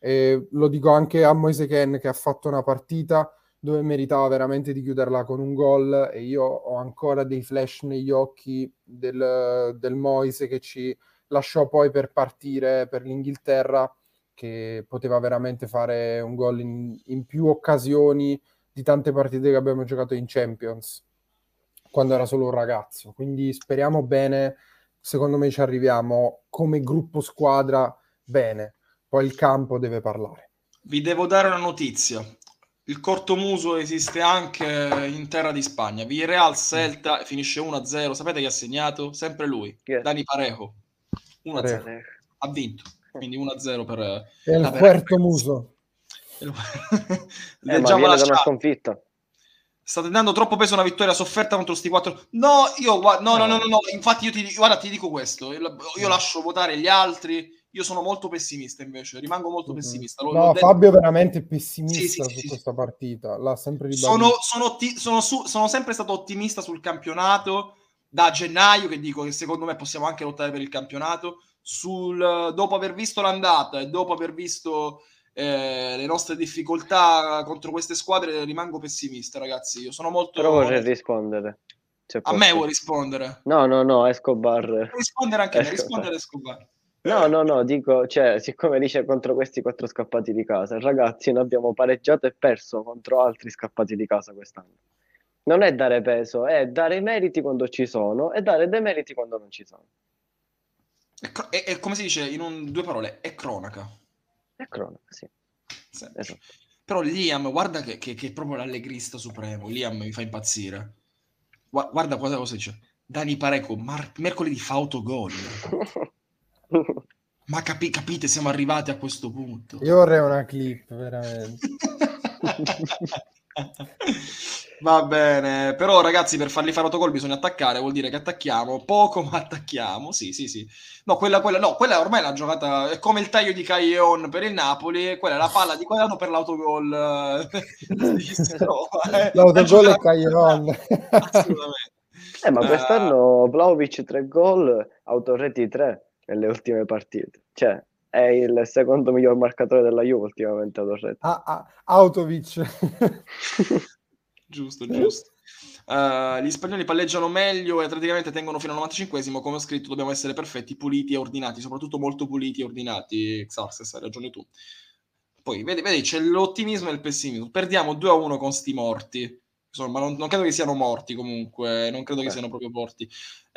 E lo dico anche a Moise Kean che ha fatto una partita dove meritava veramente di chiuderla con un gol e io ho ancora dei flash negli occhi del, del Moise che ci lasciò poi per partire per l'Inghilterra, che poteva veramente fare un gol in, in più occasioni di tante partite che abbiamo giocato in Champions quando era solo un ragazzo. Quindi speriamo bene, secondo me ci arriviamo come gruppo squadra bene, poi il campo deve parlare. Vi devo dare una notizia. Il cortomuso esiste anche in terra di Spagna. Villarreal Celta finisce uno a zero. Sapete chi ha segnato? Sempre lui, Chi è? Dani Parejo. uno a zero. Parejo. Ha vinto. Quindi uno a zero per È il la quarto muso. Eh, ma Leggiamo viene la da una chat. sconfitta. State dando troppo peso a una vittoria sofferta contro sti quattro. No, io gua- no, no, no, no, no. Infatti io ti, guarda, ti dico questo. Io, io lascio votare gli altri. Io sono molto pessimista invece, rimango molto pessimista. L'ho- l'ho No, detto- Fabio è veramente Sì, pessimista sì, sì, su sì, questa partita, l'ha sempre Sono, ribadito. sono, otti- sono su- sono sempre stato ottimista sul campionato da gennaio, che dico che secondo me possiamo anche lottare per il campionato. Sul, dopo aver visto l'andata e dopo aver visto eh, le nostre difficoltà contro queste squadre, rimango pessimista, ragazzi. Io sono molto. Però vorrei rispondere. Se A me posso. vuoi rispondere? No, no, no, Escobar. Puoi rispondere anche a me, Escobar. rispondere Escobar. No, no, no, dico, cioè, siccome dice contro questi quattro scappati di casa, ragazzi, noi abbiamo pareggiato e perso contro altri scappati di casa quest'anno. Non è dare peso, è dare i meriti quando ci sono e dare dei meriti quando non ci sono. È, cro- è- è come si dice in un- due parole, è cronaca. È cronaca, sì. Semplice. Esatto. Però Liam, guarda che, che, che è proprio l'allegrista supremo. Liam mi fa impazzire. Gua- Guarda cosa, cosa dice. Dani Parejo, mar- mercoledì fa autogol. Ma capi- capite, siamo arrivati a questo punto. Io vorrei una clip, veramente. Va bene, però ragazzi, per farli fare autogol bisogna attaccare, vuol dire che attacchiamo poco, ma attacchiamo. Sì, sì, sì. No, quella, quella, no, quella ormai è la giocata, è come il taglio di Caglion per il Napoli, e quella è la palla di Quadrato per l'autogol. L'autogol è Caglion. Assolutamente. Eh, ma Uh, quest'anno Vlahovic tre gol, Autoreti tre nelle ultime partite. Cioè, è il secondo miglior marcatore della Juve ultimamente, Autoreti. Ah, ah, Autovic. Giusto, giusto. Uh, gli spagnoli palleggiano meglio e atleticamente tengono fino al novantacinquesimo. Come ho scritto, dobbiamo essere perfetti, puliti e ordinati, soprattutto molto puliti e ordinati. Xarxes, hai ragione tu. Poi, vedi, vedi, c'è l'ottimismo e il pessimismo. Perdiamo due a uno con sti morti. Sono, ma non, non credo che siano morti comunque, non credo che siano proprio morti.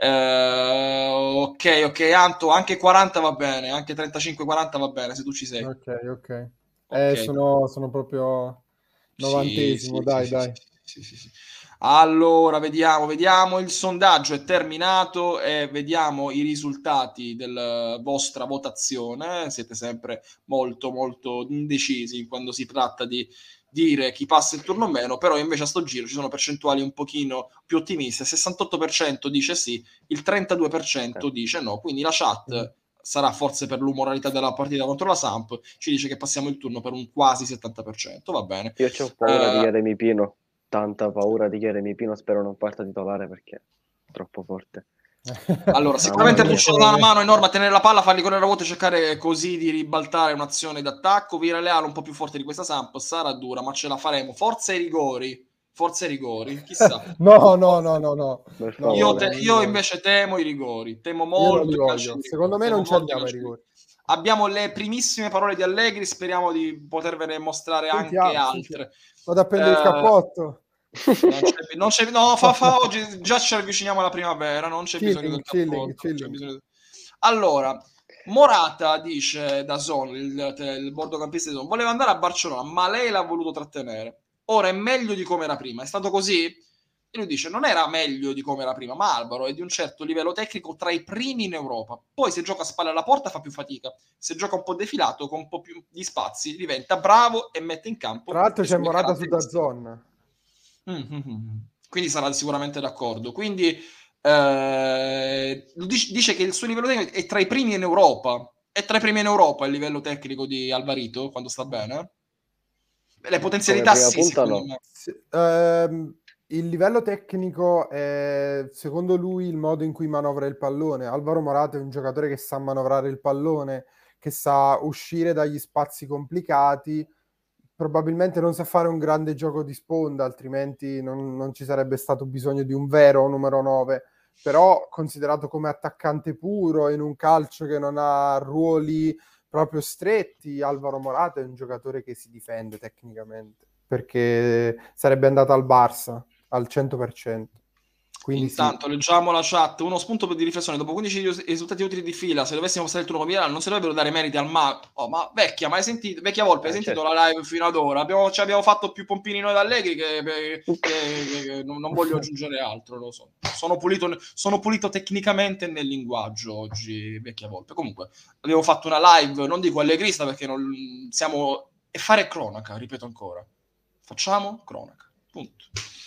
Eh, ok, ok, Anto, anche quaranta va bene, anche trentacinque quaranta va bene, se tu ci sei. Ok, ok. Eh, Ok. sono, sono proprio novantesimo, Sì, dai, sì, dai. sì, sì, sì, sì. Allora, vediamo, vediamo, il sondaggio è terminato e vediamo i risultati della vostra votazione. Siete sempre molto, molto indecisi quando si tratta di dire chi passa il turno o meno, però invece a sto giro ci sono percentuali un pochino più ottimiste. Il sessantotto per cento dice sì, il trentadue per cento dice no, quindi la chat sarà forse per l'umoralità della partita contro la Samp, ci dice che passiamo il turno per un quasi settanta per cento, va bene. Io c'ho paura di Eh, Jeremy Pino, tanta paura di Jeremy Pino, spero non parta titolare perché è troppo forte. Allora, sicuramente mia. Tuccio dà una mano enorme a tenere la palla, farli correre a vuoto e cercare così di ribaltare un'azione d'attacco. Villarreal un po' più forte di questa Samp, sarà dura, ma ce la faremo. Forza ai rigori, forza ai rigori, chissà. No, no, no, no, no. Per No, Io, favore. te- no, non li io voglio. invece temo i rigori, temo Io non molto li i calci voglio. di Secondo rigore, me non temo ci molto i andiamo ai calci di rigori. rigore. Abbiamo le primissime parole di Allegri, speriamo di potervene mostrare anche Sentiamo, altre. sentiamo. Vado a prendere il Eh, cappotto. Non c'è, non c'è- no, fa, fa oggi già ci avviciniamo alla primavera, non c'è bisogno Chilling, del chilling, cappotto. Non c'è chilling. bisogno- Allora, Morata dice da Son, il, il bordocampista di Son, voleva andare a Barcellona, ma lei l'ha voluto trattenere. Ora è meglio di come era prima. È stato così? E lui dice: non era meglio di come era prima, ma Alvaro è di un certo livello tecnico tra i primi in Europa. Poi se gioca a spalle alla porta fa più fatica. Se gioca un po' defilato, con un po' più di spazi, diventa bravo e mette in campo. Tra l'altro le c'è sue Morata su caratteristiche. DAZN. Mm-hmm. Quindi sarà sicuramente d'accordo. Quindi eh, dice, dice che il suo livello tecnico è tra i primi in Europa. È tra i primi in Europa il livello tecnico di Alvarito quando sta bene? Le potenzialità Come prima sì, punta, secondo no. me. Sì, ehm, il livello tecnico è, secondo lui, il modo in cui manovra il pallone. Alvaro Morata è un giocatore che sa manovrare il pallone, che sa uscire dagli spazi complicati. Probabilmente non sa fare un grande gioco di sponda, altrimenti non, non ci sarebbe stato bisogno di un vero numero nove. Però considerato come attaccante puro in un calcio che non ha ruoli proprio stretti, Alvaro Morata è un giocatore che si difende tecnicamente, perché sarebbe andato al Barça al cento per cento. Quindi Intanto sì. leggiamo la chat. Uno spunto di riflessione: dopo quindici risultati utili di fila, se dovessimo passare il turno con Villarreal, non si dovrebbero dare meriti al mago. Oh, ma vecchia, ma hai sentito? Vecchia Volpe, hai Eh, sentito certo. la live fino ad ora? Abbiamo, ci abbiamo fatto più pompini noi da Allegri che, che, che, che non, non voglio aggiungere altro. Lo so. Sono pulito, sono pulito tecnicamente nel linguaggio oggi, Vecchia Volpe. Comunque, abbiamo fatto una live, non dico allegrista perché non siamo. E fare cronaca, ripeto ancora. Facciamo cronaca. Punto.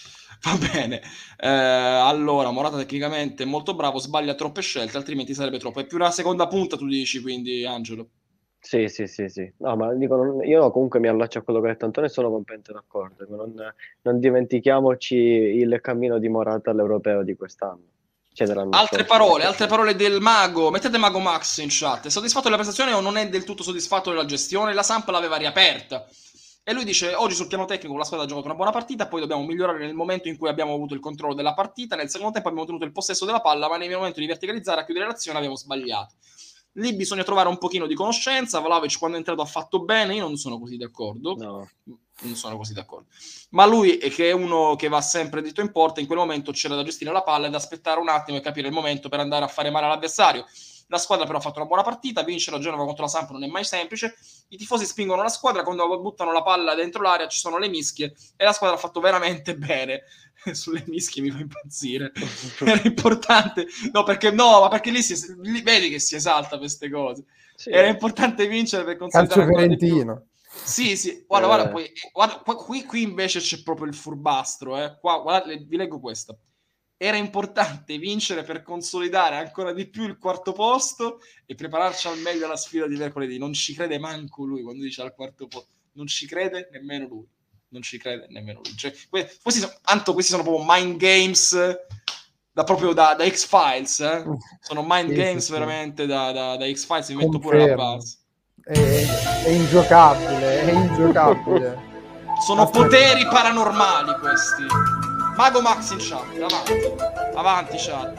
Va bene. Eh, allora, Morata tecnicamente è molto bravo, sbaglia troppe scelte, altrimenti sarebbe troppo. È più una seconda punta, tu dici, quindi, Angelo. Sì, sì, sì, sì. No, ma dico, non- io comunque mi allaccio a quello che ha detto Antonio e sono completamente d'accordo. Non, non dimentichiamoci il cammino di Morata all'europeo di quest'anno. Cioè dell'anno Altre scorso, parole, perché altre sì. parole del Mago. Mettete Mago Max in chat. È soddisfatto della prestazione o non è del tutto soddisfatto della gestione? La Samp l'aveva riaperta. E lui dice: oggi sul piano tecnico la squadra ha giocato una buona partita, poi dobbiamo migliorare nel momento in cui abbiamo avuto il controllo della partita. Nel secondo tempo abbiamo tenuto il possesso della palla, ma nel momento di verticalizzare, a chiudere l'azione, abbiamo sbagliato. Lì bisogna trovare un pochino di conoscenza. Vlahovic quando è entrato ha fatto bene, io non sono così d'accordo. No. Non sono così d'accordo. Ma lui, è che è uno che va sempre dritto in porta, in quel momento c'era da gestire la palla e da aspettare un attimo e capire il momento per andare a fare male all'avversario. La squadra però ha fatto una buona partita, vincere a Genova contro la Samp non è mai semplice. I tifosi spingono la squadra, quando buttano la palla dentro l'area ci sono le mischie e la squadra ha fatto veramente bene. Sulle mischie mi fa impazzire. Era importante, no perché no, ma perché lì, si, lì vedi che si esalta per queste cose. Sì. Era importante vincere per consolidare Calcio ancora di più. fiorentino. Sì, sì, guarda, Eh. guarda, poi, guarda, qui, qui invece c'è proprio il furbastro, eh. Qua, guarda, vi leggo questo. Era importante vincere per consolidare ancora di più il quarto posto e prepararci al meglio alla sfida di mercoledì. Non ci crede manco lui quando dice al quarto posto. Non ci crede nemmeno lui. Non ci crede nemmeno lui. Cioè, que- questi sono, tanto questi sono proprio mind games da proprio da, da X-Files, eh. Sono mind Sì, games sì, sì. veramente da, da, da X-Files. Mi metto pure la Confermo. base. È, è ingiocabile, è ingiocabile. Sono Aspetta. poteri paranormali questi. Mago Max in chat, avanti. Avanti chat.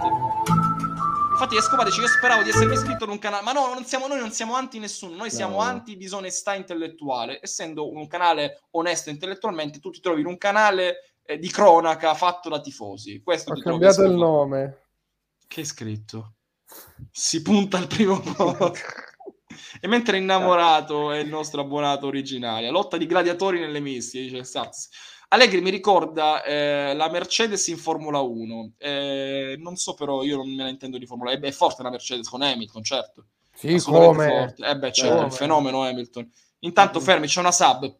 Infatti Escobar dice: io speravo di essermi iscritto ad un canale. Ma no, non siamo, noi non siamo anti nessuno, noi siamo No, no. anti disonestà intellettuale. Essendo un canale onesto intellettualmente, tu ti trovi in un canale eh, di cronaca fatto da tifosi. Questo Ho ti trovo cambiato il vescovo. nome. Che è scritto? Si punta al primo posto. E mentre innamorato è il nostro abbonato originale. Lotta di gladiatori nelle misti, dice Saz. Allegri mi ricorda eh, la Mercedes in Formula uno. Eh, non so però, io non me la intendo di Formula uno. È forte la Mercedes con Hamilton, certo. Sì, Assolutamente come? forte. Eh beh, certo, Come? il fenomeno Hamilton. Intanto Mm. fermi, c'è una sub.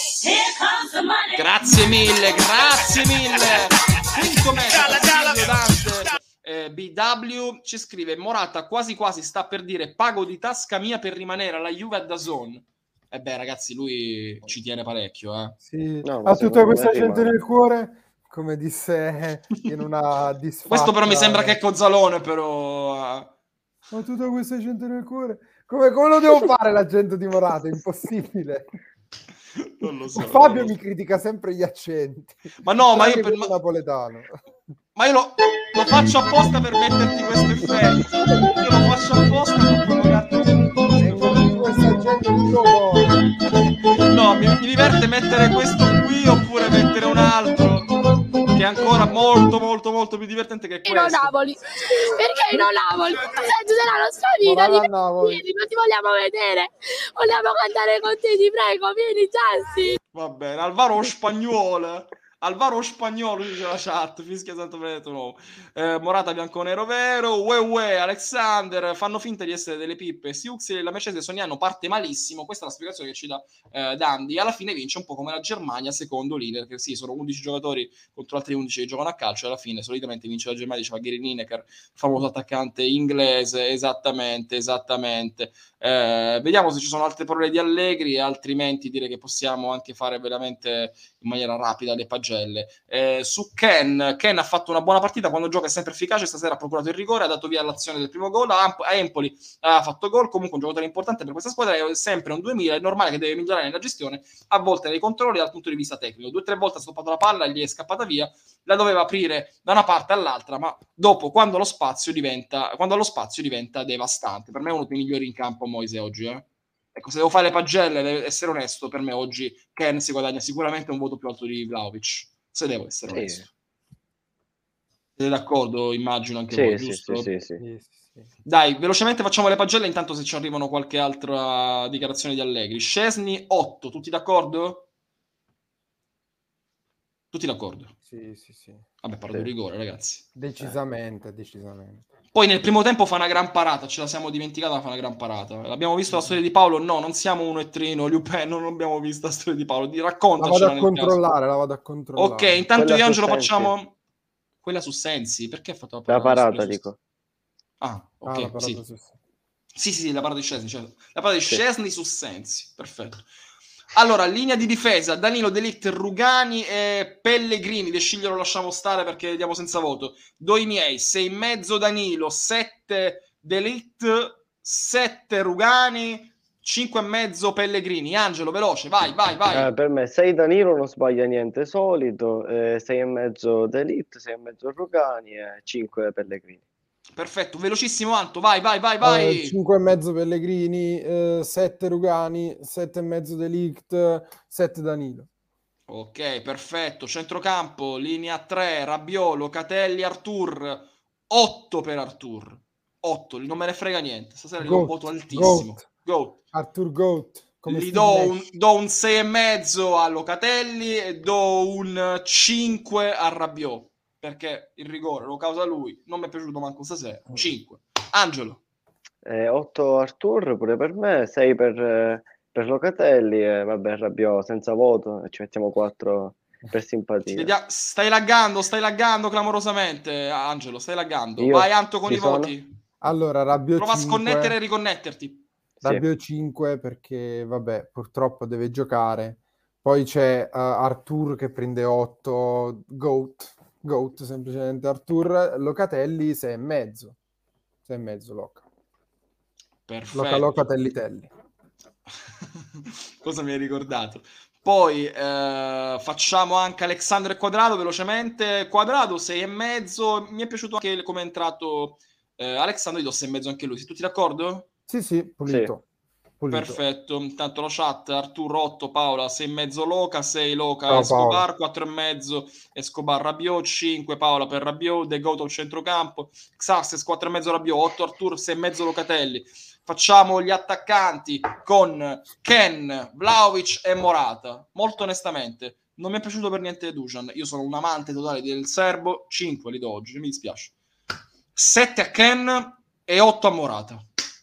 Grazie mille, grazie mille. Quinto mezzo, Dante. Eh, B W ci scrive: Morata quasi quasi sta per dire pago di tasca mia per rimanere alla Juve a DAZN. E beh, ragazzi, lui ci tiene parecchio, eh. Sì. No, ma Ha tutta secondo questa me gente rimane. nel cuore, come disse in una disfatta. Questo però mi sembra che è Cozzalone, però. Ho tutta questa gente nel cuore. Come, come lo devo fare l'accento di Morata? È impossibile. Non lo so. Fabio non lo mi so. critica sempre gli accenti. Ma no, ma Tranne io per- quello ma- napoletano. Ma io lo, lo faccio apposta per metterti questo effetto. Io lo faccio apposta per provocarti. Tengo tutta questa gente nel cuore. No, mi, mi diverte mettere questo qui oppure mettere un altro che è ancora molto molto molto più divertente che Io questo. Napoli, perché io Napoli, senso della nostra vita, Morata a di Napoli. vieni, non ti vogliamo vedere, vogliamo cantare con te, ti prego, vieni Gianni. Va bene, Alvaro Spagnolo. Alvaro Spagnolo dice la chat, fischia Santo Benedetto Nuovo. Eh, Morata bianconero vero, ue ue Alexander, fanno finta di essere delle pippe. Siux e la Mercedes ogni anno parte malissimo, questa è la spiegazione che ci dà eh, Dandi. Alla fine vince un po' come la Germania, secondo leader, che sì, sono undici giocatori contro altri undici che giocano a calcio, e alla fine solitamente vince la Germania, diceva Gary Lineker, famoso attaccante inglese, esattamente, esattamente. Eh, vediamo se ci sono altre parole di Allegri, altrimenti direi che possiamo anche fare veramente in maniera rapida le pagelle. Eh, su Ken, Ken ha fatto una buona partita, quando gioca è sempre efficace, stasera ha procurato il rigore, ha dato via l'azione del primo gol, a, a Empoli ha fatto gol, comunque un giocatore importante per questa squadra, è sempre un duemila, è normale che deve migliorare nella gestione, a volte nei controlli dal punto di vista tecnico, due o tre volte ha stoppato la palla, gli è scappata via, la doveva aprire da una parte all'altra, ma dopo quando lo spazio diventa, quando lo spazio diventa devastante. Per me è uno dei migliori in campo Moise oggi, eh. Ecco, se devo fare le pagelle, devo essere onesto, per me oggi Ken si guadagna sicuramente un voto più alto di Vlahovic, se devo essere Sì. onesto. Siete d'accordo? Immagino anche Sì, voi, sì, giusto? sì, sì, sì. Sì, sì, sì. Dai, velocemente facciamo le pagelle, intanto se ci arrivano qualche altra dichiarazione di Allegri. Szczesny otto, tutti d'accordo? Tutti d'accordo? Sì, sì, sì. Vabbè, parlo di Sì. rigore, ragazzi. Decisamente, decisamente. Poi nel primo tempo fa una gran parata, ce la siamo dimenticata, fa una gran parata. L'abbiamo visto la storia di Paolo? No, non siamo uno e trino, Lupin, non abbiamo visto la storia di Paolo. Di, La vado raccontacela a nel caso. controllare, la vado a controllare. Ok, intanto Quella io e su Angelo Sensi. facciamo quella su Sensi. Perché ha fatto la La parata? parata, su... dico. Ah, ok, Ah, la parata sì. su- Sì, sì, sì, la parata di Szczesny. Cioè, la parata di Sì. Szczesny su Sensi. Perfetto. Allora, linea di difesa, Danilo, De Ligt, Rugani e Pellegrini. De Sciglio lo lasciamo stare perché diamo senza voto. Do i miei, sei e mezzo Danilo, sette De Ligt, sette Rugani, cinque e mezzo Pellegrini. Angelo, veloce, vai, vai, vai. Eh, per me sei Danilo non sbaglia niente solito, eh, sei e mezzo d'Elite, sei e mezzo Rugani e cinque Pellegrini. Perfetto, velocissimo Anto, vai, vai, vai, Eh, vai. cinque e mezzo Pellegrini, eh, sette Rugani, sette e mezzo De Ligt, sette Danilo. Ok, perfetto. Centrocampo, linea tre, Rabiot, Locatelli, Artur. otto per Artur. otto, non me ne frega niente. Stasera gli do un Goat, voto altissimo. Goat. Goat. Arthur Goat. Come Gli Steve do Nash. un, do un sei e mezzo a Locatelli e do un cinque a Rabiot. Perché il rigore lo causa lui. Non mi è piaciuto manco stasera. cinque. Angelo. Eh, otto Artur pure per me, sei per, eh, per Locatelli e vabbè Rabiot senza voto e ci mettiamo quattro per Ci simpatia. vediamo- Stai laggando, stai laggando clamorosamente, Angelo. Stai laggando. Io Vai Anto con ci i sono? voti. Allora, Rabiot Prova a cinque. sconnettere e riconnetterti. Sì. Rabiot cinque perché, vabbè, purtroppo deve giocare. Poi c'è uh, Arthur che prende otto, Goat, Goat semplicemente Arthur, Locatelli sei e mezzo. sei e mezzo Loca. Perfetto. Loca Loca Telli Telli. Cosa mi hai ricordato? Poi eh, facciamo anche Alexandro e Quadrado velocemente. Quadrado sei e mezzo. Mi è piaciuto anche come è entrato eh, Alexandro, gli do sei e mezzo anche lui. Siete tutti d'accordo? Sì, sì, pulito. Pulito. Perfetto, intanto la chat, Arturo otto, Paola sei e mezzo Loca, sei Loca Ciao, Escobar, quattro e mezzo Escobar Rabiot, cinque Paola per Rabiot, De Goto al centrocampo, Xarses quattro e mezzo Rabiot, otto Arturo, sei e mezzo Locatelli. Facciamo gli attaccanti con Ken, Vlahovic e Morata. Molto onestamente non mi è piaciuto per niente Dusan, io sono un amante totale del serbo, cinque li do oggi, mi dispiace. sette a Ken e otto a Morata.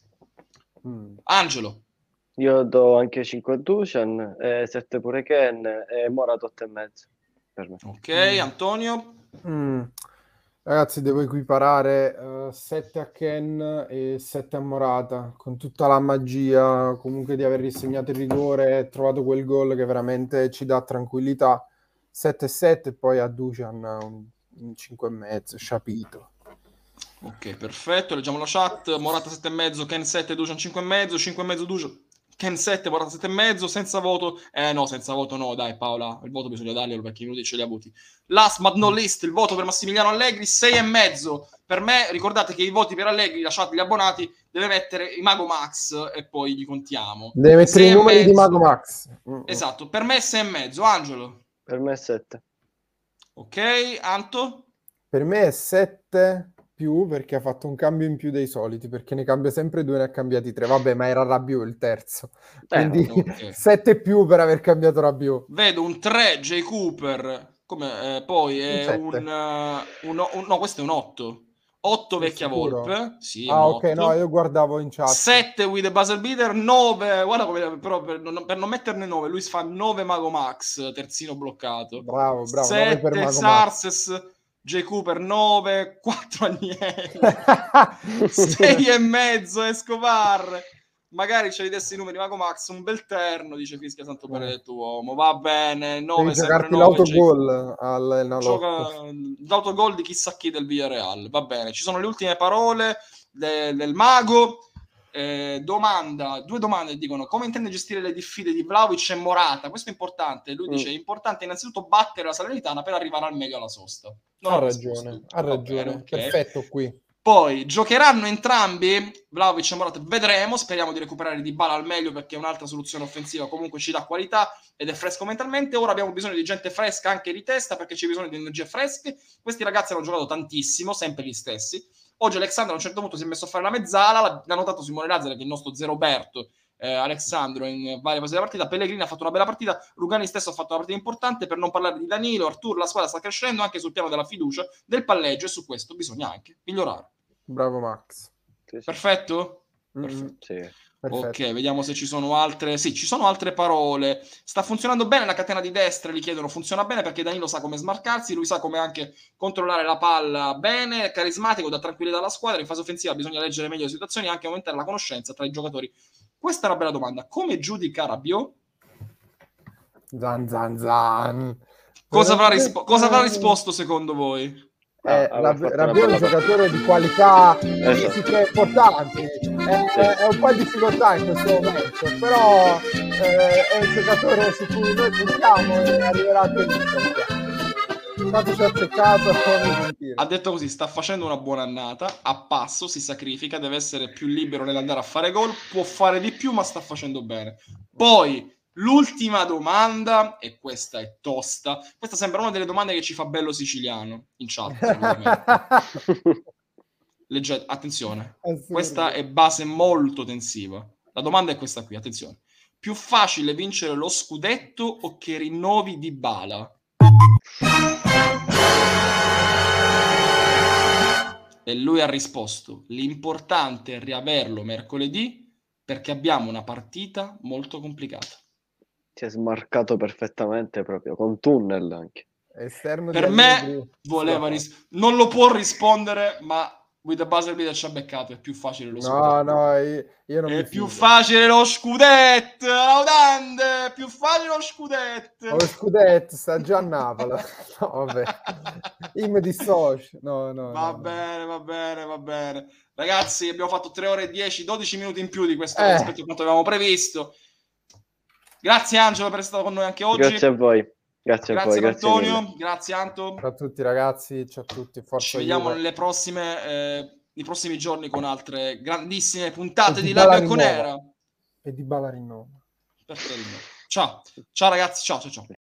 Mm. Angelo. Io do anche cinque a Dusan, eh, sette pure Ken e Morata otto e mezzo per me. Ok, Mm. Antonio. Mm. Ragazzi, devo equiparare uh, sette a Ken e sette a Morata, con tutta la magia comunque di aver risegnato il rigore e trovato quel gol che veramente ci dà tranquillità. sette e sette e poi a Dusan un, un cinque e mezzo, sciapito. Ok, perfetto, leggiamo la chat. Morata sette e mezzo, Ken sette, Dusan cinque e mezzo, cinque e mezzo Dusan, Ken sette, Morata sette e mezzo, senza voto. Eh no, senza voto no, dai Paola, il voto bisogna darglielo perché i minuti ce li ha avuti. Last but not least, il voto per Massimiliano Allegri, sei e mezzo. Per me, ricordate che i voti per Allegri, lasciate gli abbonati, deve mettere i Mago Max e poi li contiamo. Deve mettere sei i e numeri mezzo. di Mago Max. Mm-mm. Esatto, per me sei e mezzo. Angelo. Per me è sette. Ok, Anto? Per me è sette più perché ha fatto un cambio in più dei soliti, perché ne cambia sempre due, ne ha cambiati tre. Vabbè, ma era Rabiot il terzo. Quindi ok. sette più per aver cambiato Rabiot. Vedo un tre Jay Cooper, come, eh, poi è Un un, sette. uh, un, un- no, questo è un otto. otto Sei vecchia sicuro? Volpe, sì, è Ah, un ok, otto. no, io guardavo in chat. sette with the buzzer beater, nove, guarda come, però per non, per non metterne nove, lui fa nove Mago Max, terzino bloccato. Bravo, bravo, nove per sette Mago Max. Sarses, Jay Cooper nove, quattro Agnelli, sei e mezzo Escobar. Magari ce li dessi i numeri Mago Max, un bel terno, dice Fischia Santo Benedetto Uomo. Va bene, nove, Devi sempre giocarti nove. l'autogol al Gioca l'autogol di chissà chi del Villarreal. Va bene, ci sono le ultime parole de- del Mago. Eh, domanda, due domande dicono: come intende gestire le diffide di Vlahovic e Morata? Questo è importante. Lui dice: è importante innanzitutto battere la Salernitana per arrivare al meglio alla sosta. Non Ha ho ragione, risposto. ha Va ragione. bene, ok. Perfetto qui. Poi giocheranno entrambi Vlahovic e Morata, vedremo, speriamo di recuperare Dybala al meglio perché è un'altra soluzione offensiva, comunque ci dà qualità ed è fresco mentalmente. Ora abbiamo bisogno di gente fresca anche di testa perché c'è bisogno di energie fresche. Questi ragazzi hanno giocato tantissimo, sempre gli stessi. Oggi Alexandro a un certo punto si è messo a fare la mezzala, l'ha notato Simone Lazzaro, che è il nostro zero Roberto, eh, Alexandro in varie fasi della partita. Pellegrini ha fatto una bella partita, Rugani stesso ha fatto una partita importante, per non parlare di Danilo, Arturo. La squadra sta crescendo anche sul piano della fiducia, del palleggio, e su questo bisogna anche migliorare. Bravo Max. Sì, sì. Perfetto? Mm, Perfetto. Sì. perfetto. Ok, vediamo se ci sono altre. Sì, ci sono altre parole. Sta funzionando bene la catena di destra, gli chiedono. Funziona bene perché Danilo sa come smarcarsi, lui sa come anche controllare la palla bene, è carismatico, dà tranquillità alla squadra. In fase offensiva bisogna leggere meglio le situazioni e anche aumentare la conoscenza tra i giocatori. Questa è una bella domanda. Come giudica Rabiot? Zan zan zan. Cosa avrà, rispo- cosa avrà risposto secondo voi? Eh, Ah, la, avrà fatto una Rabiot è un bella giocatore di qualità Esatto. fisiche importanti, è, Sì. è, è un po' in difficoltà in questo momento, però eh, è un giocatore su cui noi puntiamo e arriverà anche il quanto ci ha azzeccato Ha detto così, sta facendo una buona annata, a passo, si sacrifica, deve essere più libero nell'andare a fare gol, può fare di più ma sta facendo bene. Poi l'ultima domanda, e questa è tosta, questa sembra una delle domande che ci fa Bello Siciliano in chat, sicuramente. Leggete, attenzione, questa è base molto tensiva. La domanda è questa qui, attenzione. Più facile vincere lo scudetto o che rinnovi Dybala? E lui ha risposto: l'importante è riaverlo mercoledì perché abbiamo una partita molto complicata. Si è smarcato perfettamente proprio, con tunnel anche. Esterno Per di me Allegri. voleva ris- non lo può rispondere, ma with the buzzer beater ci ha beccato, è più facile lo No, scudetto. no, io, io non È mi più fido. facile lo scudetto, laudande, più facile lo scudetto. Lo scudetto sta già a Napoli. No, vabbè. Io mi dissocio. No, no, Va no, bene, va bene, va bene. Ragazzi, abbiamo fatto tre ore e dieci, dodici minuti in più di questo Eh. rispetto a quanto avevamo previsto. Grazie Angelo per essere stato con noi anche oggi. Grazie a voi. Grazie, a Grazie voi, ad grazie Antonio, mille. grazie Anto. Ciao a tutti ragazzi, ciao a tutti. Forza Ci vediamo Juve. nelle prossime, eh, nei prossimi giorni con altre grandissime puntate Con di Dybala Labio rimuova. Conera. E Dybala rinnova. Ciao, ciao ragazzi, ciao ciao ciao.